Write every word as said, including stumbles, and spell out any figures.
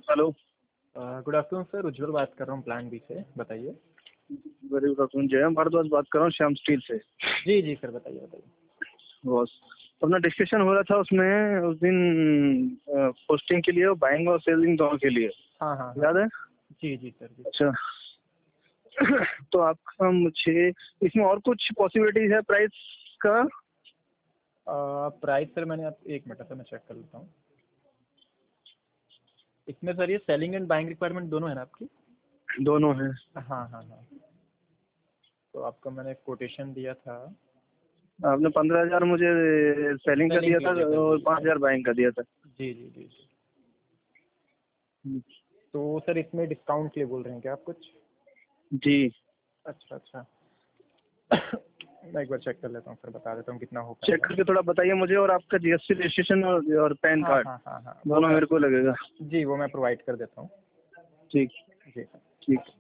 Hello. Good afternoon sir, Ujjwal बात कर रहा हूँ प्लान बी से, बताइए। वेरी गुड आफ्टरनून, जय भारद्वाज बात कर रहा हूँ श्याम स्टील से। जी जी सर, बताइए बताइए। बॉस, अपना डिस्कशन हो रहा था उसमें उस दिन पोस्टिंग के लिए और बाइंग और सेलिंग दोनों के लिए। हाँ हाँ याद है? जी जी सर जी। अच्छा तो आपका मुझे इसमें और कुछ पॉसिबिलिटीज है प्राइस का? प्राइस सर मैंने आप एक मिनट सर मैं चेक कर लेता हूँ। इसमें सर ये सेलिंग एंड बाइंग रिक्वायरमेंट दोनों है ना आपकी? दोनों है। हाँ हाँ हाँ। तो आपको मैंने कोटेशन दिया था। आपने पंद्रह हजार मुझे सेलिंग का सेलिंग दिया के था लिए दिया था और जी। पाँच हजार बाइंग का दिया था। जी जी जी जी। तो सर इसमें डिस्काउंट के लिए बोल रहे हैं क्या आप कुछ? जी। अच्छा अच्छा मैं एक बार चेक कर लेता हूँ सर, बता देता हूँ कितना हो चेक पाएगा। करके थोड़ा बताइए मुझे। और आपका जीएसटी रजिस्ट्रेशन और, और पैन हाँ कार्ड हाँ हाँ हाँ वो दोनों मैं मेरे को लगेगा। जी वो मैं प्रोवाइड कर देता हूँ। ठीक जी सर। ठीक।